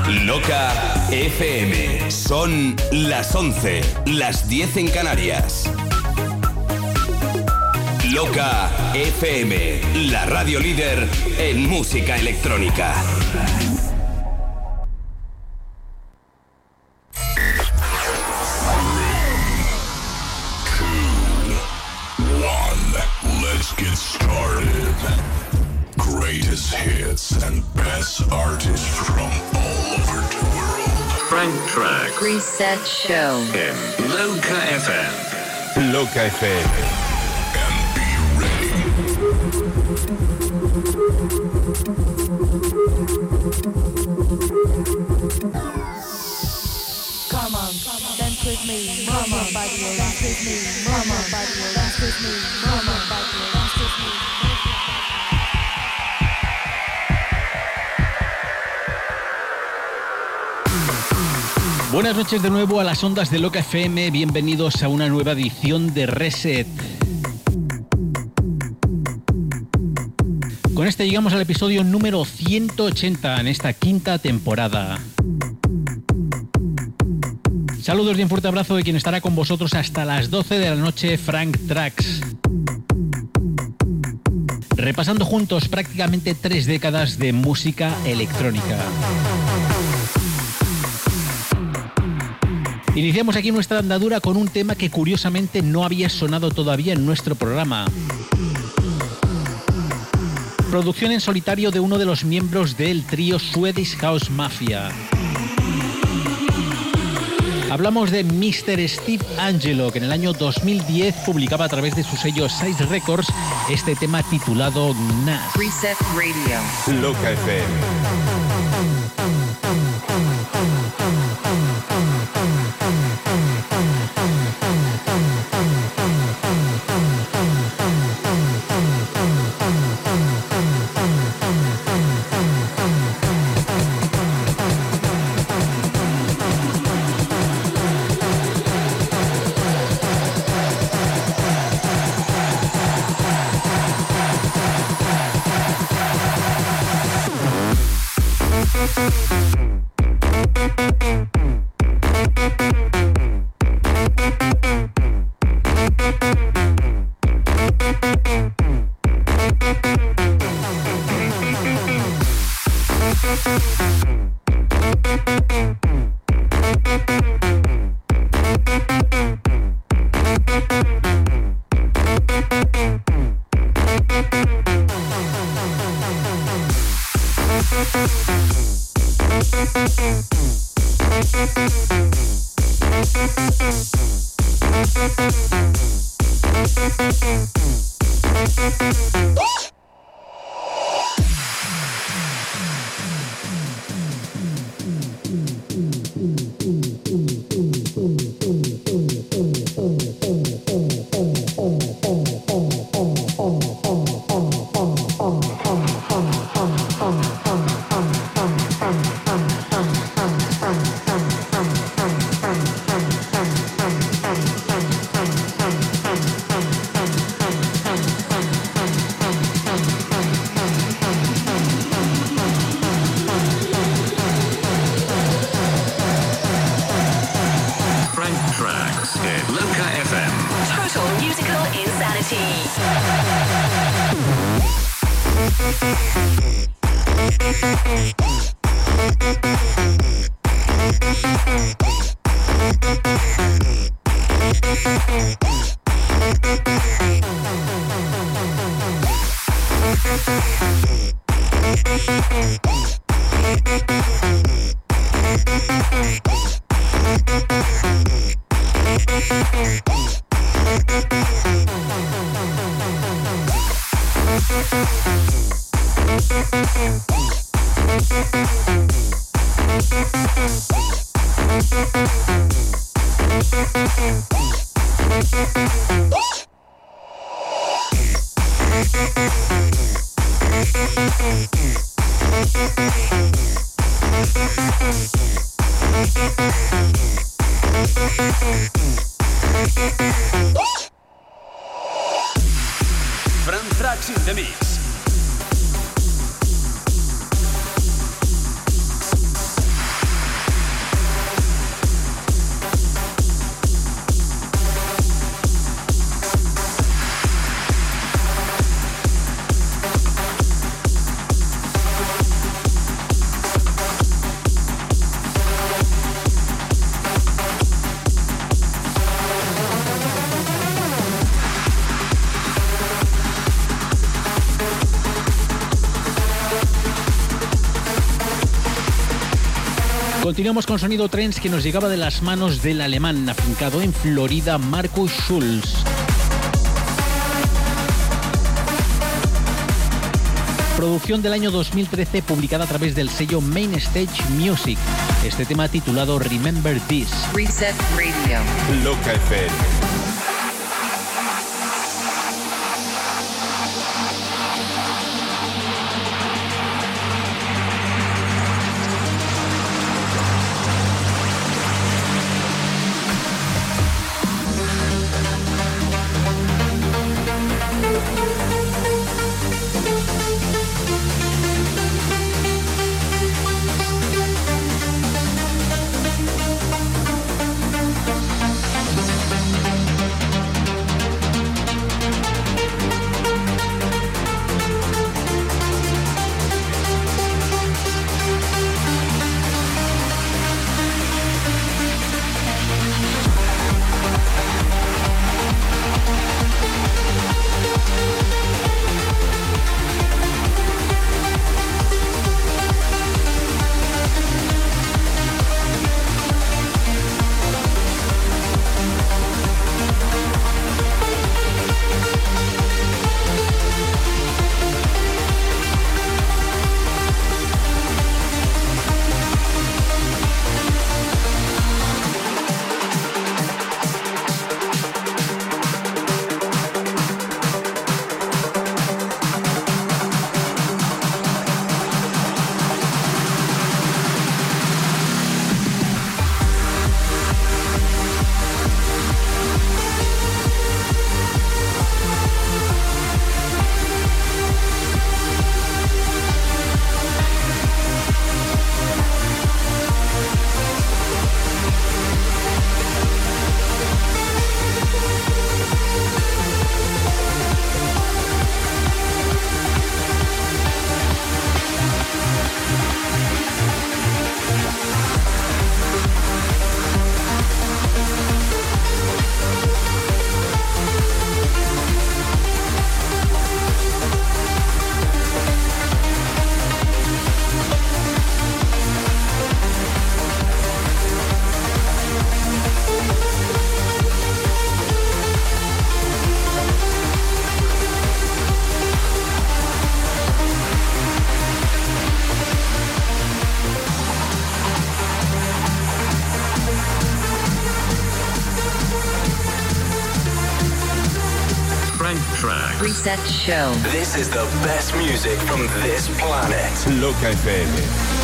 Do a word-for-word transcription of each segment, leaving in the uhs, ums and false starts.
Loca F M. Son las once, las diez en Canarias. Loca F M, la radio líder en música electrónica. Let's get started. Greatest hits and best artists from all over the world. Frank Track Reset Show in Loca F M. Loca F M. And be ready. Come on, dance with me. Come on, body, dance with me. Come on, body, dance with me. Come on, body, dance with me. Buenas noches de nuevo a las ondas de Loca F M, bienvenidos a una nueva edición de Reset. Con este llegamos al episodio número ciento ochenta en esta quinta temporada. Saludos y un fuerte abrazo de quien estará con vosotros hasta las doce de la noche, Frank Tracks. Repasando juntos prácticamente tres décadas de música electrónica. Iniciamos aquí nuestra andadura con un tema que curiosamente no había sonado todavía en nuestro programa. Producción en solitario de uno de los miembros del trío Swedish House Mafia. Hablamos de mister Steve Angello, que en el año dos mil diez publicaba a través de su sello Size Records este tema titulado N A S. Reset Radio Loca F M. Frank Tracks in the Mix. Continuamos con sonido trance que nos llegaba de las manos del alemán afincado en Florida, Markus Schulz. Producción del año dos mil trece publicada a través del sello Main Stage Music. Este tema titulado Remember This. Reset Radio. Loca F M. Reset Show. This is the best music from this planet. Loca F M.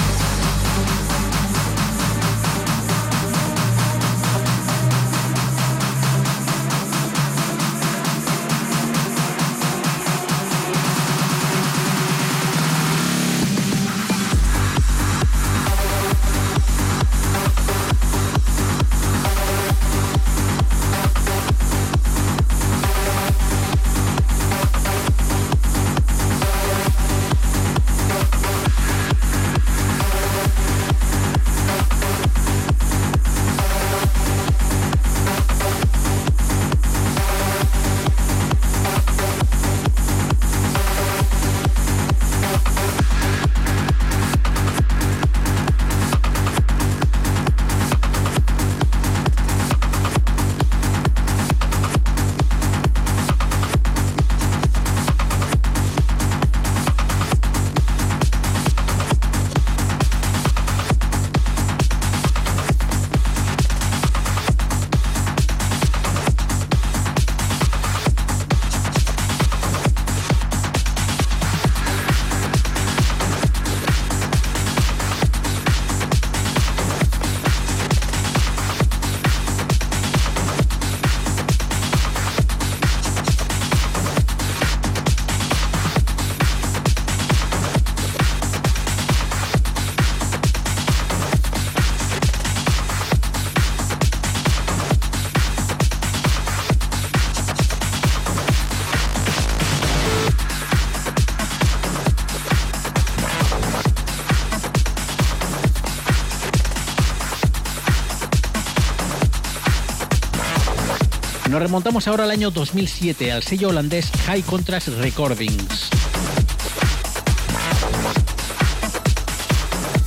Nos remontamos ahora al año dos mil siete, al sello holandés High Contrast Recordings.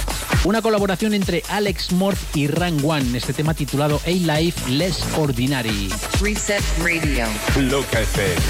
Una colaboración entre Alex Morph y Rank One, este tema titulado A Life Less Ordinary. Reset Radio. Loca F M.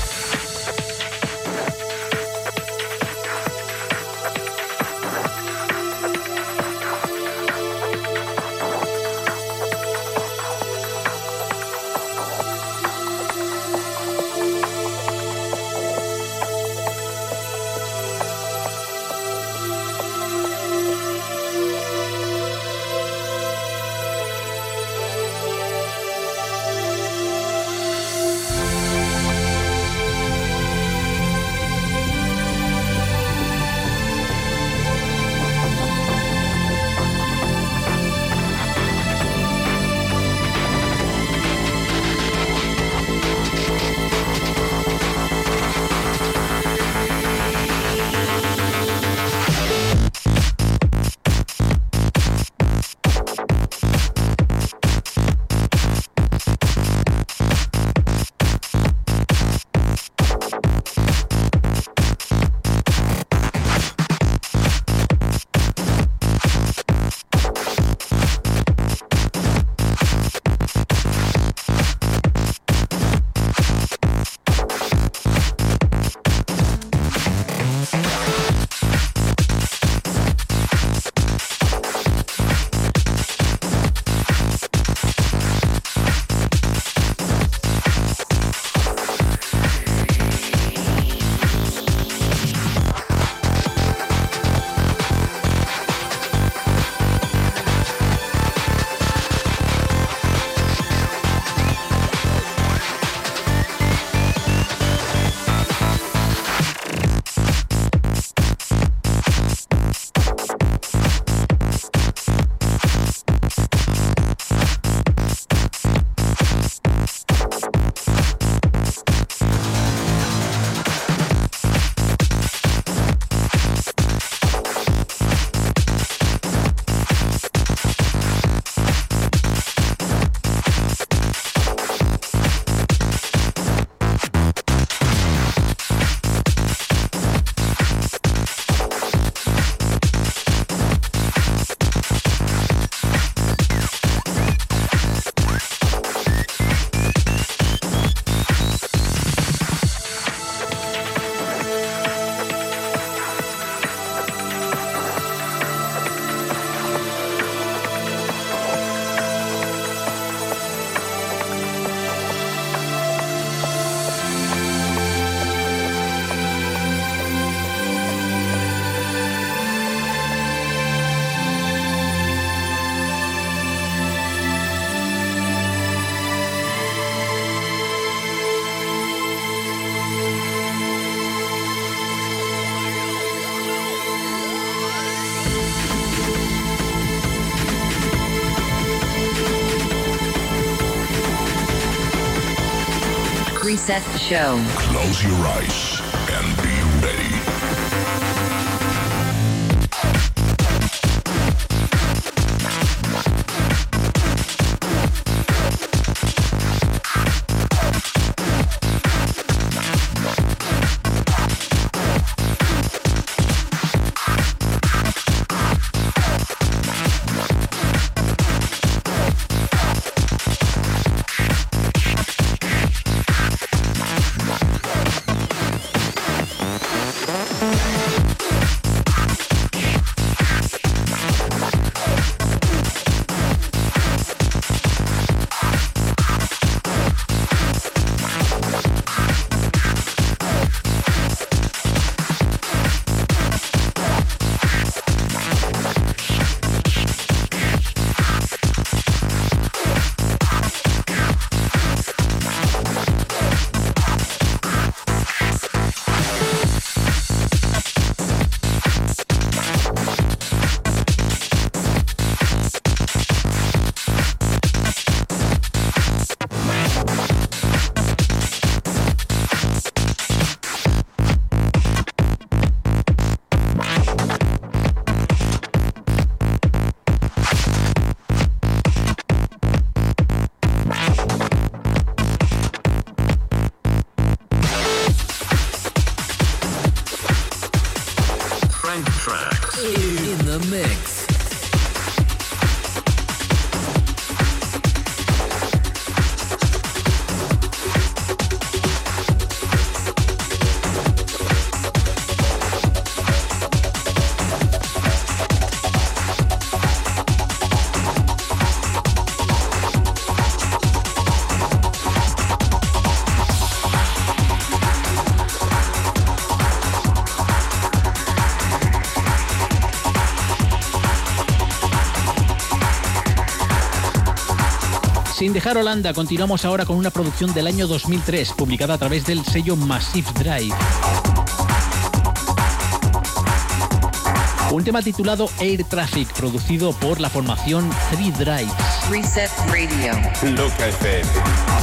Reset Show. Close your eyes and be ready. Tracks in the mix. Sin dejar Holanda, continuamos ahora con una producción del año dos mil tres, publicada a través del sello Massive Drive. Un tema titulado Air Traffic, producido por la formación Three Drives. Reset Radio. Loca F M.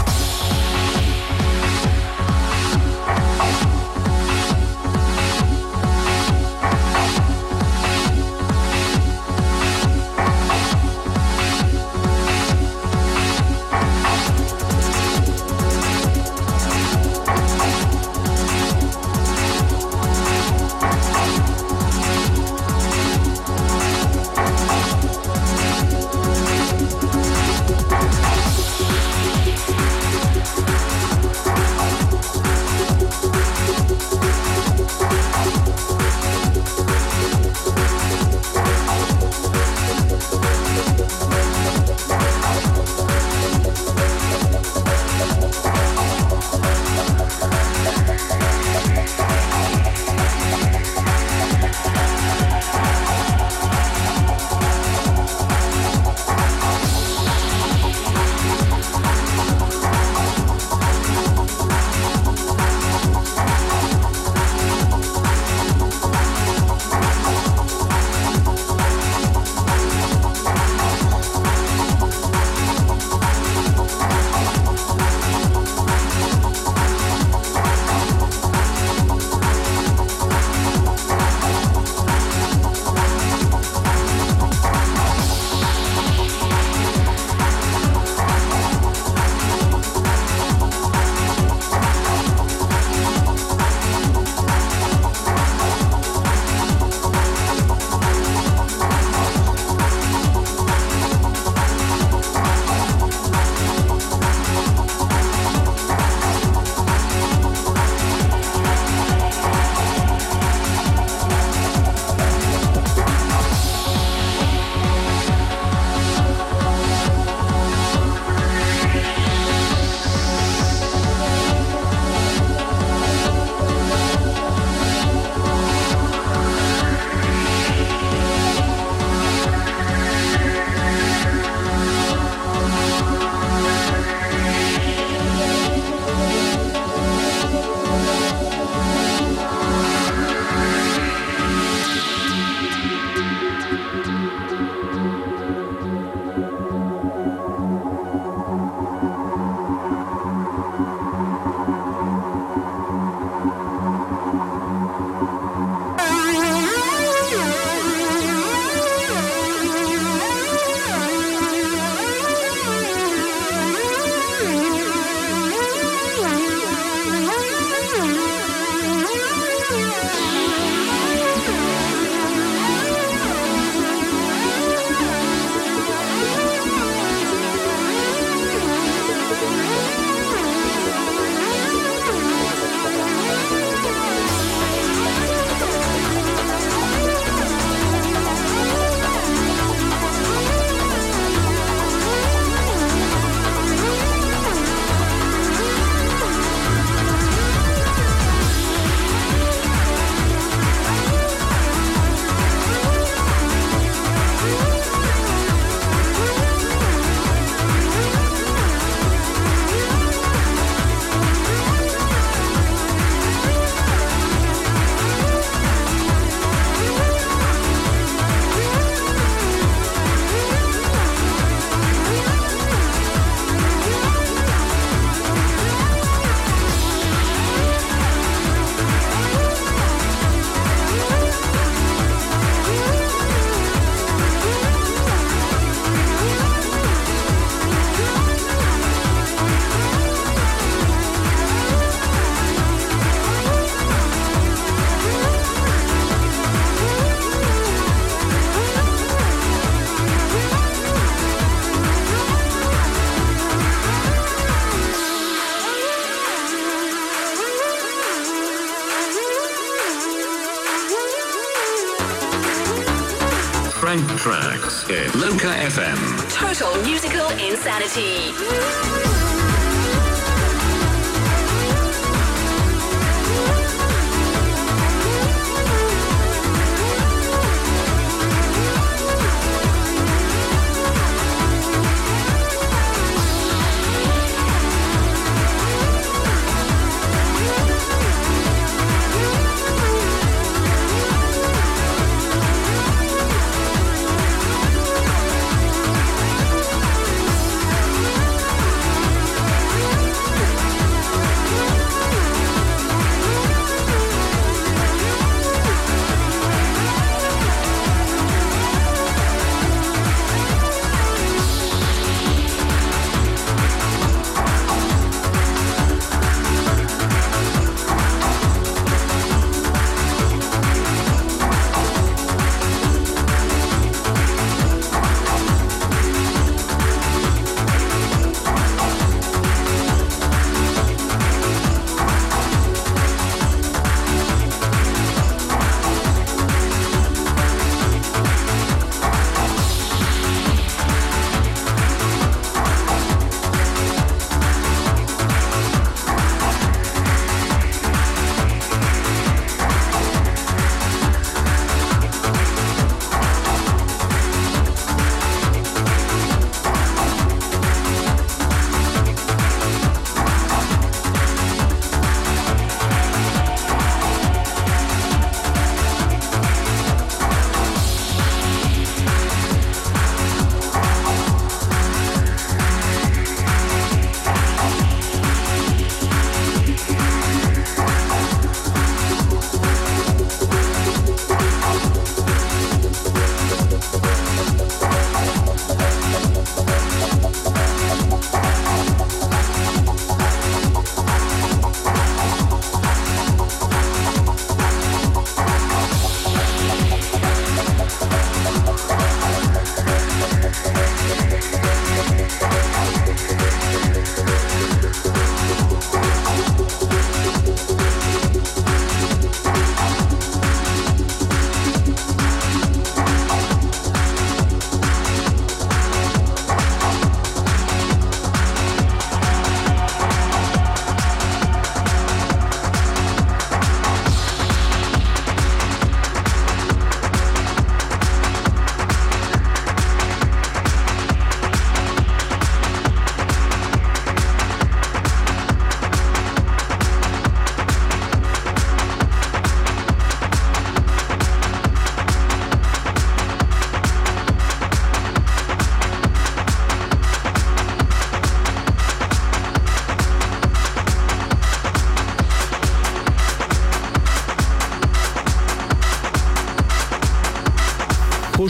Frank Tracks in Loca F M. Total musical insanity.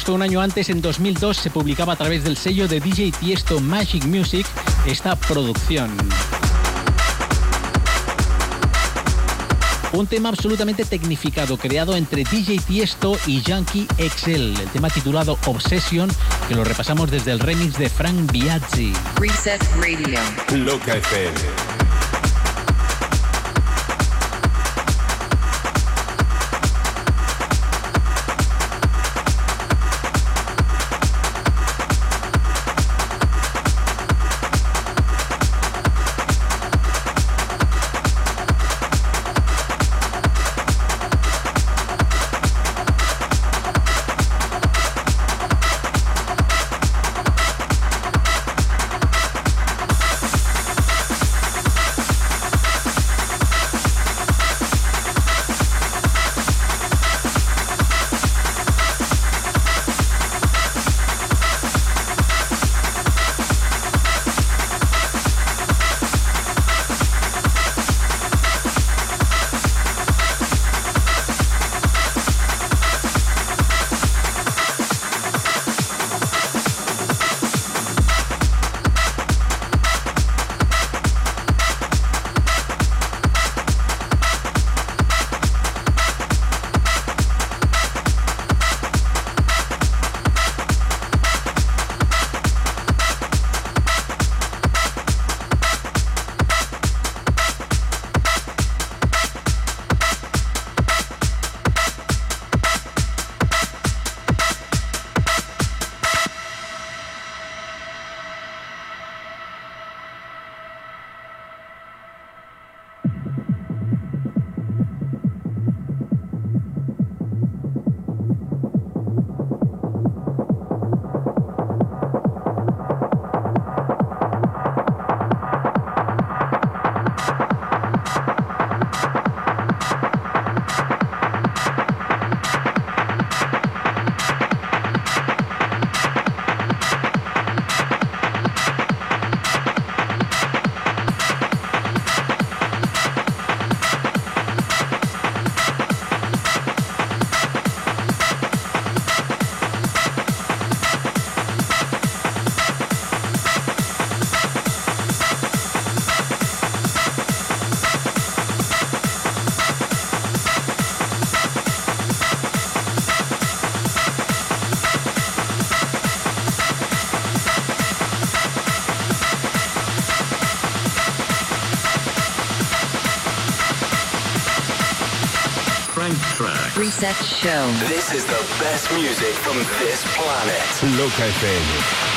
Justo un año antes, en dos mil dos, se publicaba a través del sello de D J Tiesto Magic Music esta producción. Un tema absolutamente tecnificado, creado entre D J Tiesto y Yankee X L. El tema titulado Obsession, que lo repasamos desde el remix de Frank Biazzi. Reset Radio. Loca F M. Reset Show. This is the best music from this planet. Loca F M.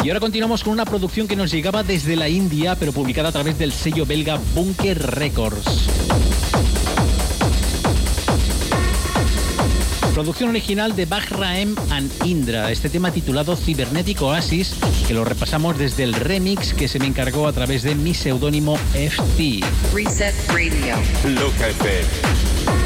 Y ahora continuamos con una producción que nos llegaba desde la India, pero publicada a través del sello belga Bunker Records. Producción original de Bahraem and Indra, este tema titulado Cybernetic Oasis, que lo repasamos desde el remix que se me encargó a través de mi seudónimo F T. Reset Radio. Loca F M.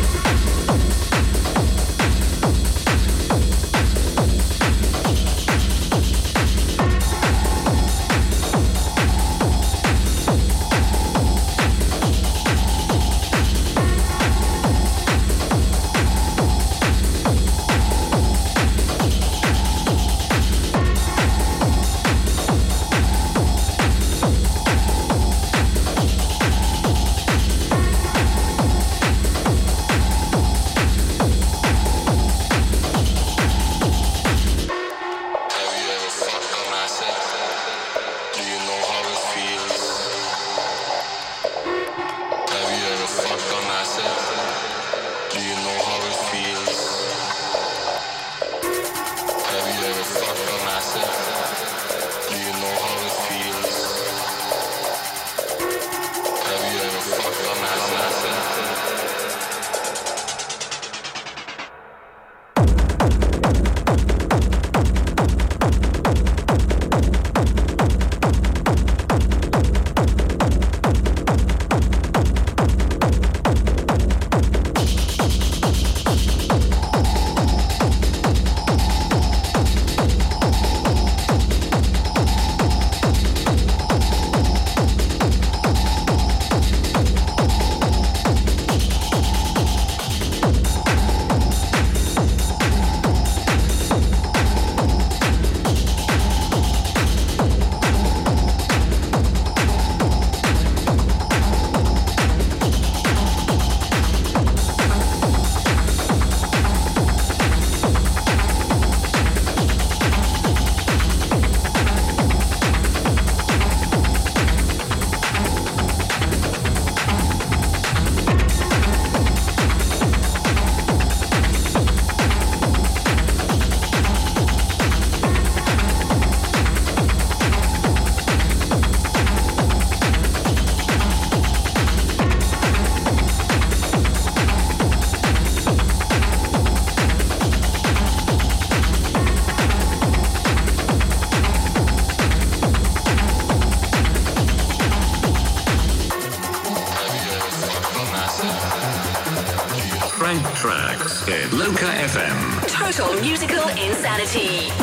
Tracks at Loca F M. Total musical insanity.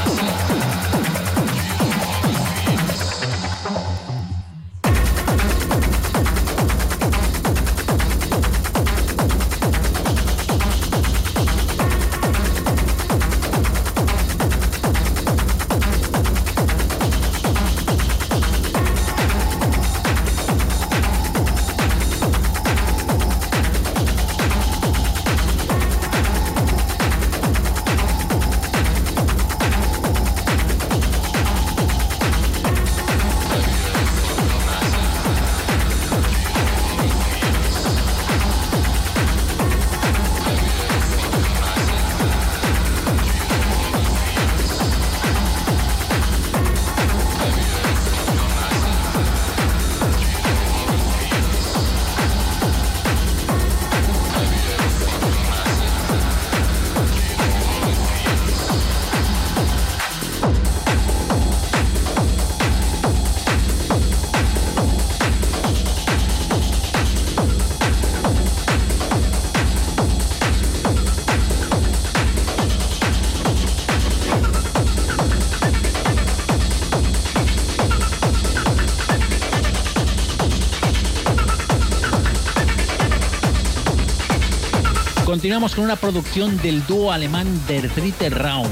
Continuamos con una producción del dúo alemán Der Dritte Raum.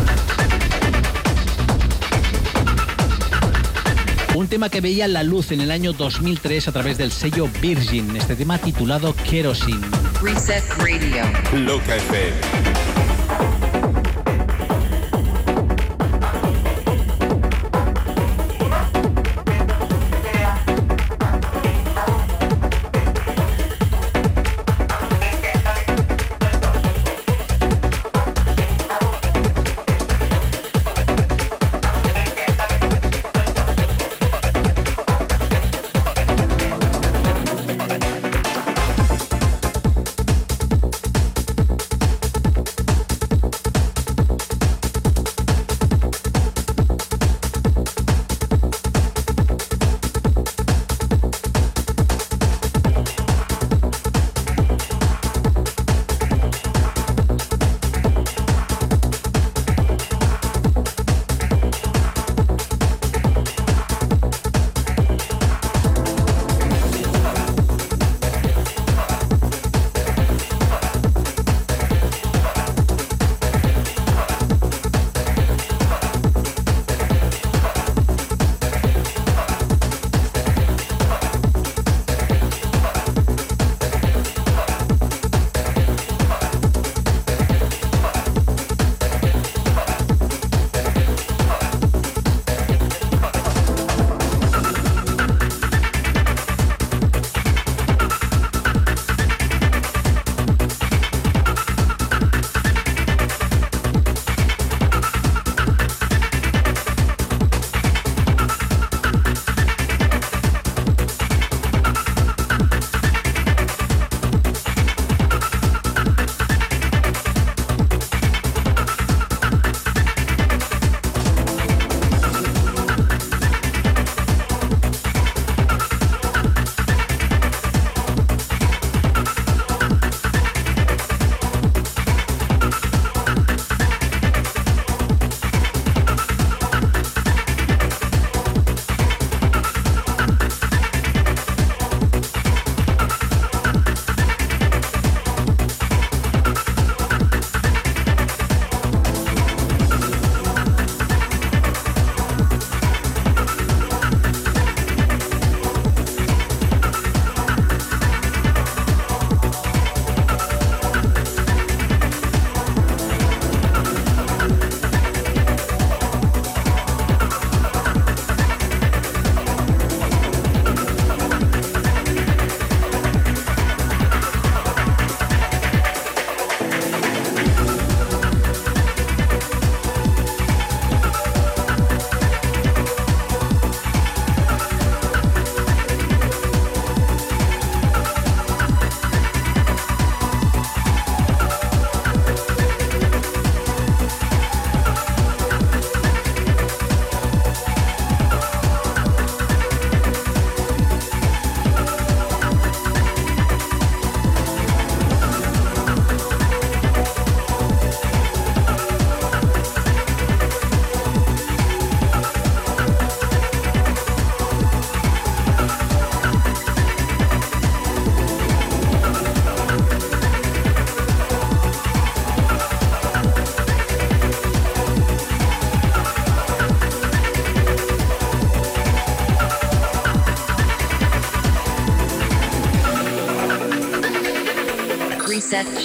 Un tema que veía la luz en el año dos mil tres a través del sello Virgin. Este tema titulado Kerosene. Reset Radio. Loca F M.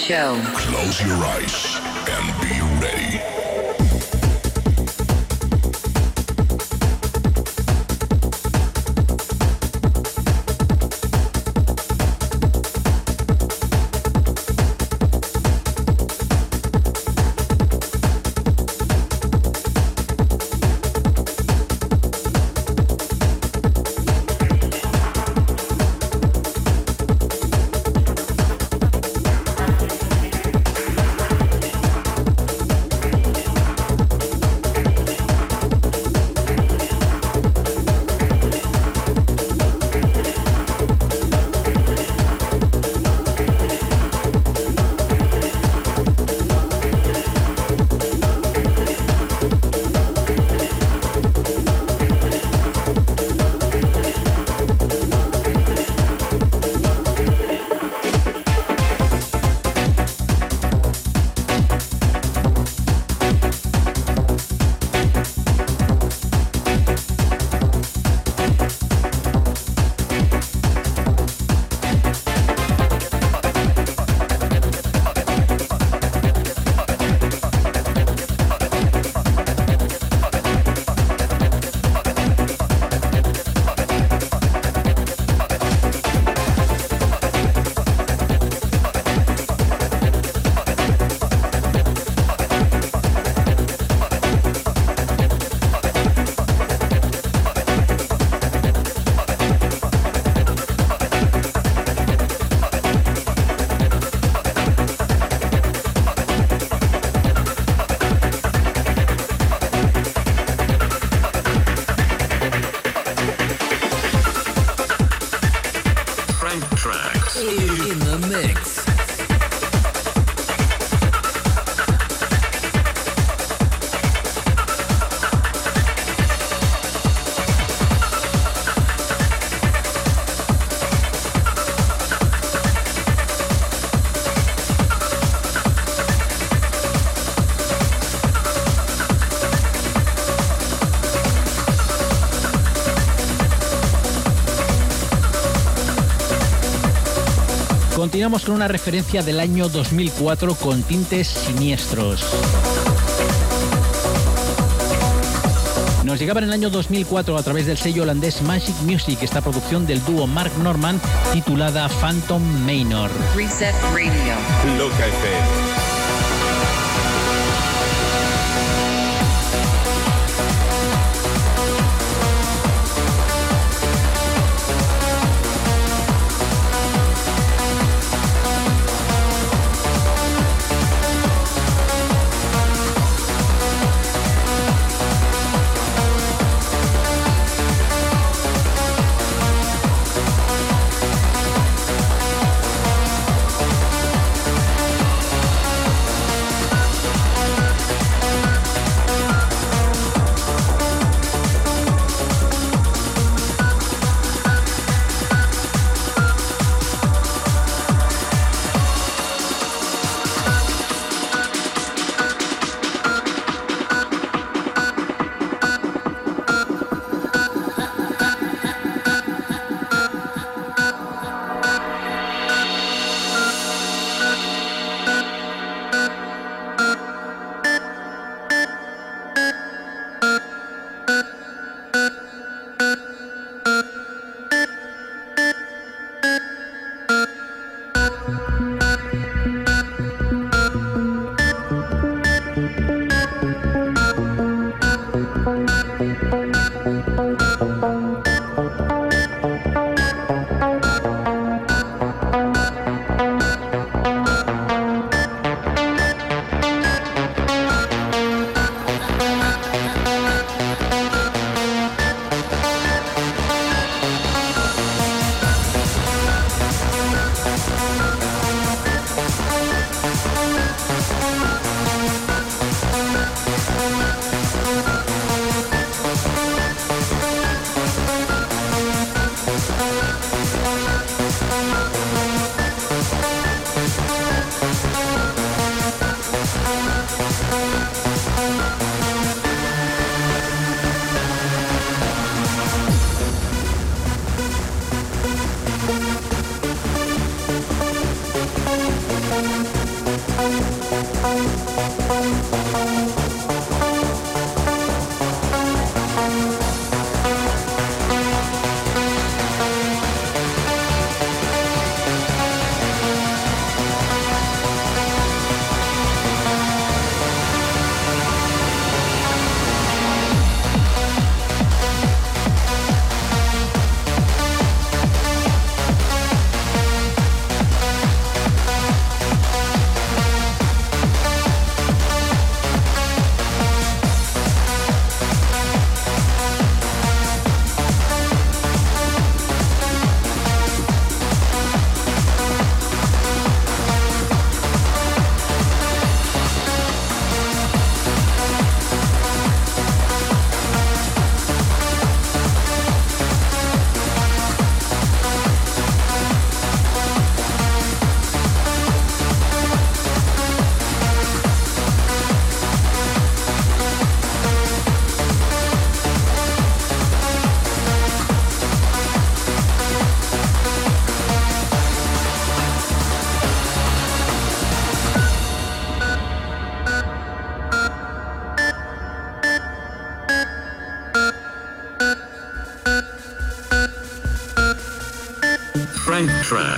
show. Close your eyes and be ready. Continuamos con una referencia del año dos mil cuatro con tintes siniestros. Nos llegaba en el año dos mil cuatro a través del sello holandés Magic Music esta producción del dúo Mark Norman titulada Phantom Manor. Reset Radio. Loca F M.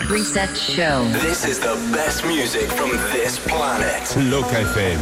Reset Show. This is the best music from this planet. Loca F M.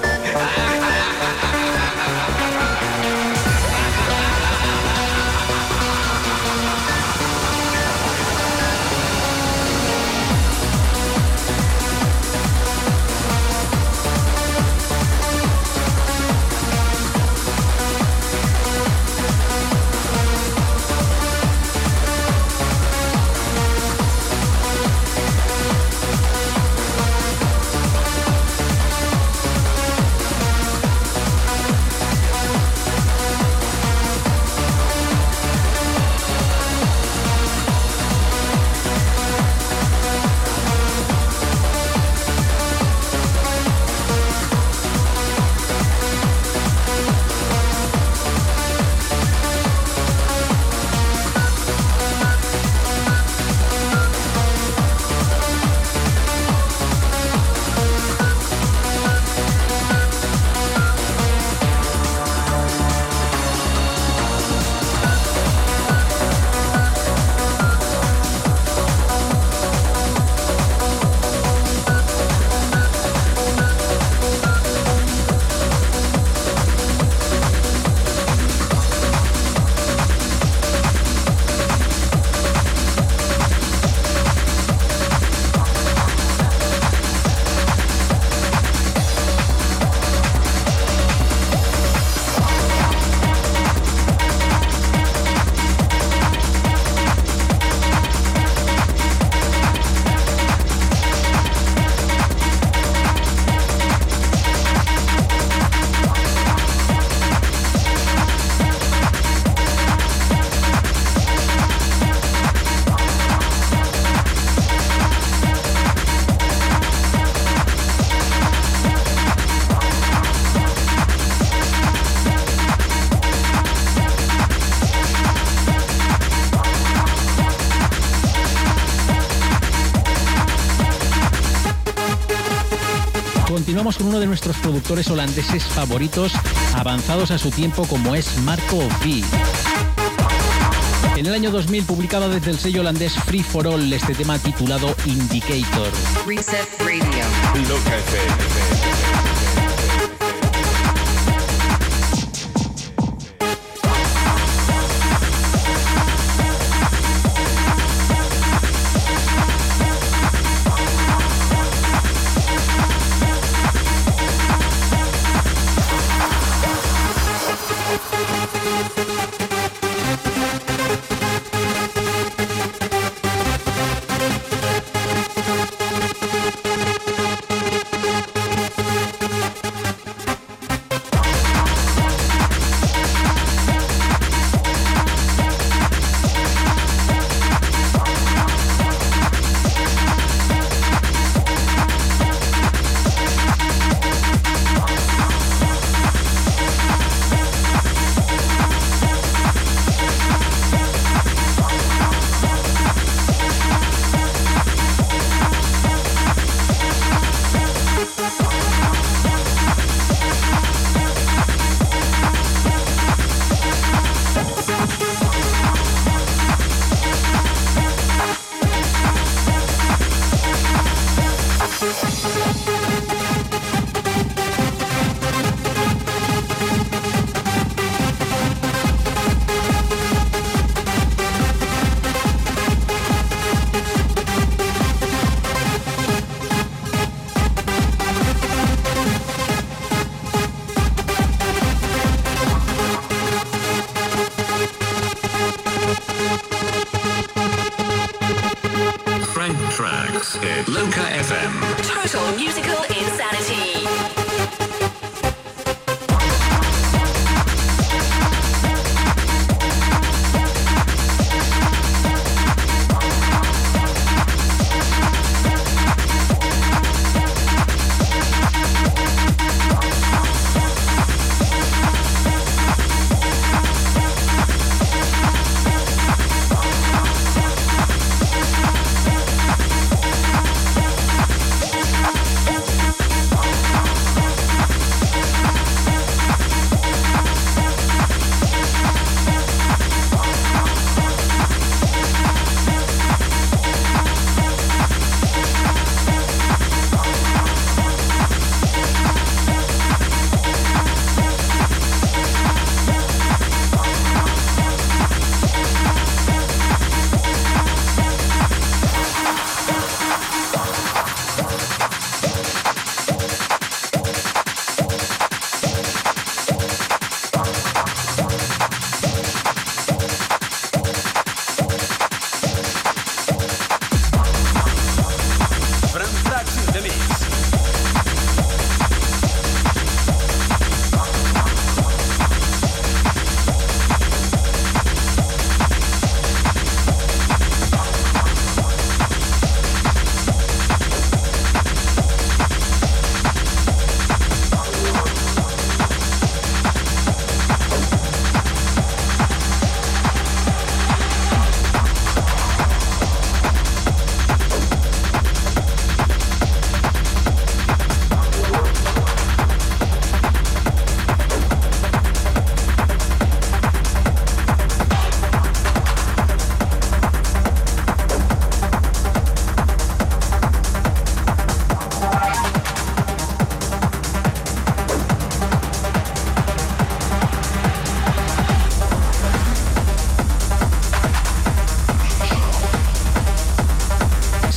Continuamos con uno de nuestros productores holandeses favoritos, avanzados a su tiempo, como es Marco V. En el año dos mil publicaba desde el sello holandés Free for All este tema titulado Indicator. Reset Radio. Loca F M.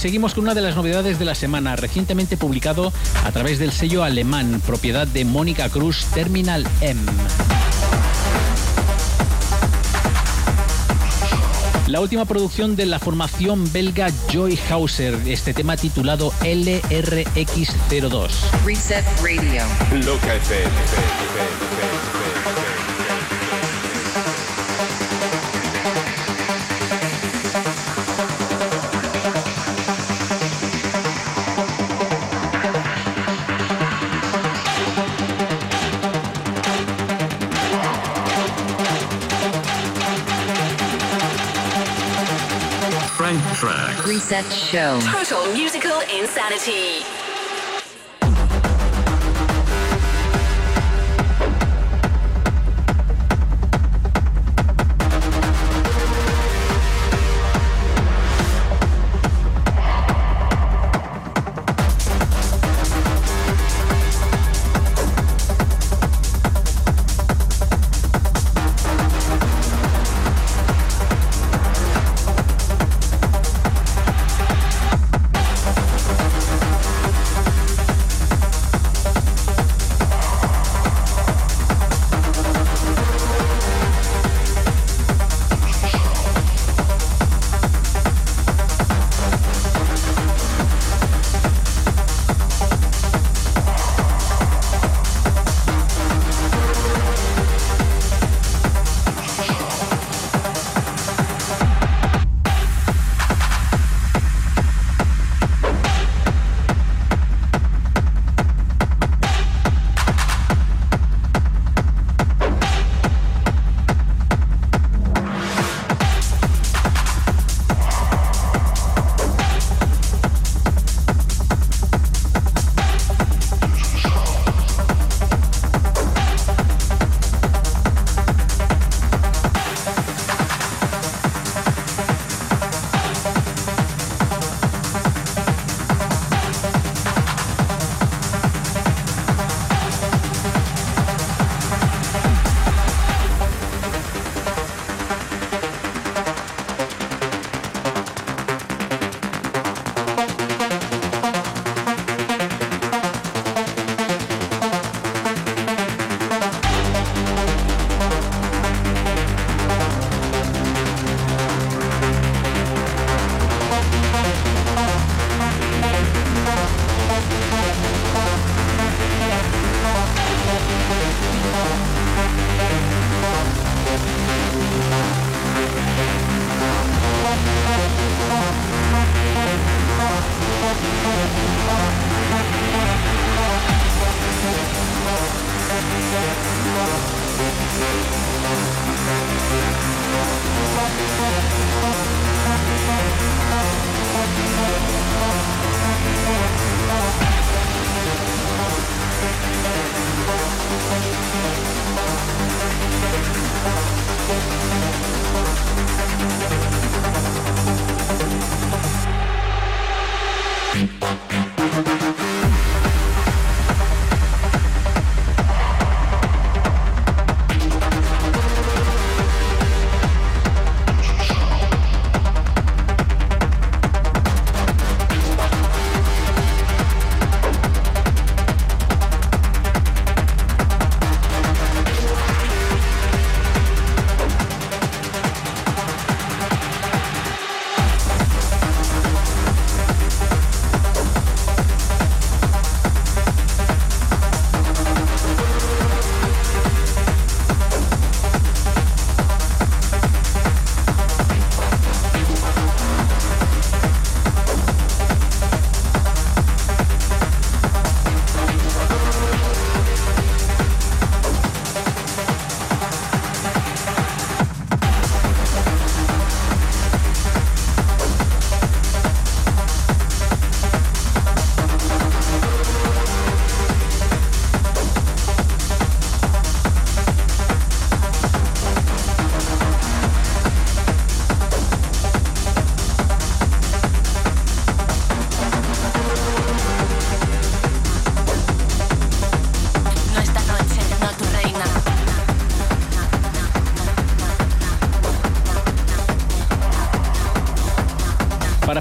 seguimos con una de las novedades de la semana, recientemente publicado a través del sello alemán, propiedad de Mónica Cruz, Terminal M. La última producción de la formación belga Joy Hauser, este tema titulado L R X cero dos. Reset Radio. Loca F M. Track. Reset Show. Total musical insanity.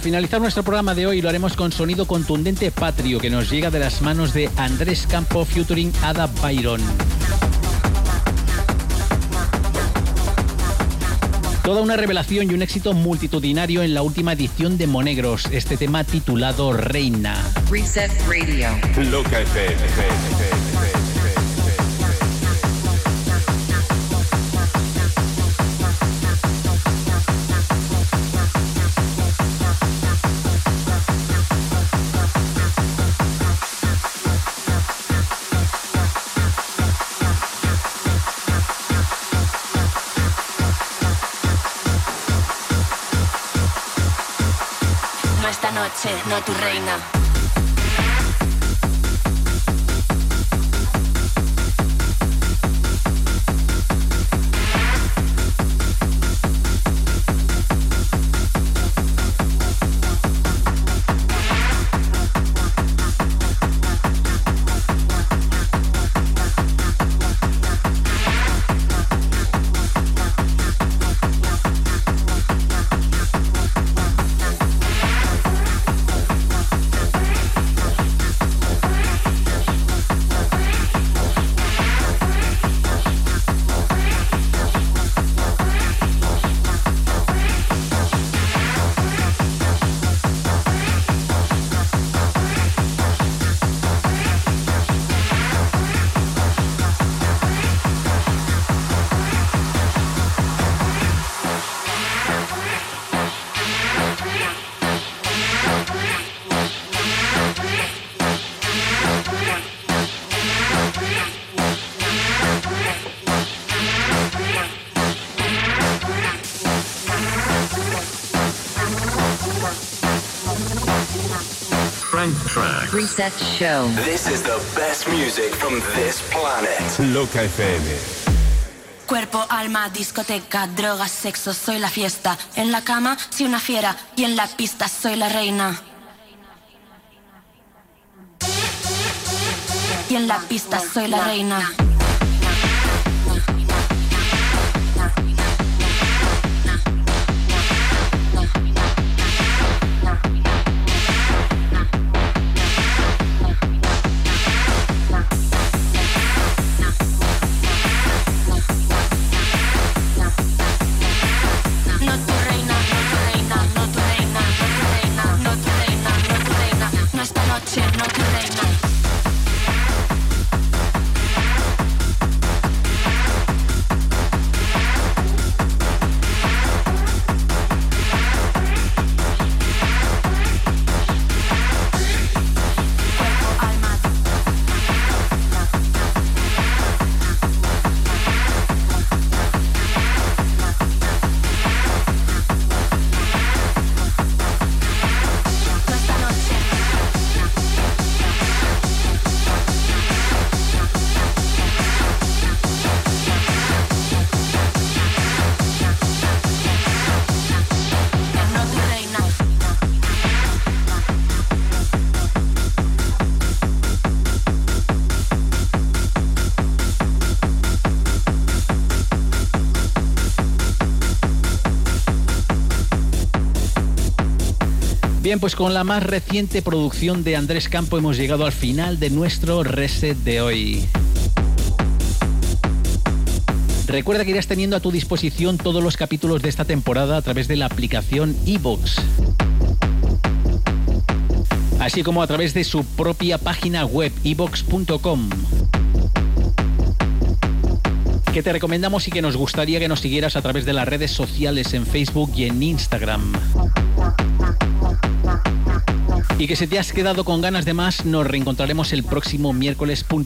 finalizar nuestro programa de hoy lo haremos con sonido contundente patrio que nos llega de las manos de Andrés Campo featuring Ada Byron. Toda una revelación y un éxito multitudinario en la última edición de Monegros, este tema titulado Reina. Reset Radio. Loca F M. No tu reina. Reset Show. This is the best music from this planet. Loca F M. Cuerpo, alma, discoteca, drogas, sexo, soy la fiesta. En la cama, soy una fiera. Y en la pista, soy la reina. Y en la pista, soy la reina. Bien, pues con la más reciente producción de Andrés Campo hemos llegado al final de nuestro reset de hoy. Recuerda que irás teniendo a tu disposición todos los capítulos de esta temporada a través de la aplicación iVoox, así como a través de su propia página web, iVoox punto com, que te recomendamos y que nos gustaría que nos siguieras a través de las redes sociales en Facebook y en Instagram. Y que si te has quedado con ganas de más, nos reencontraremos el próximo miércoles.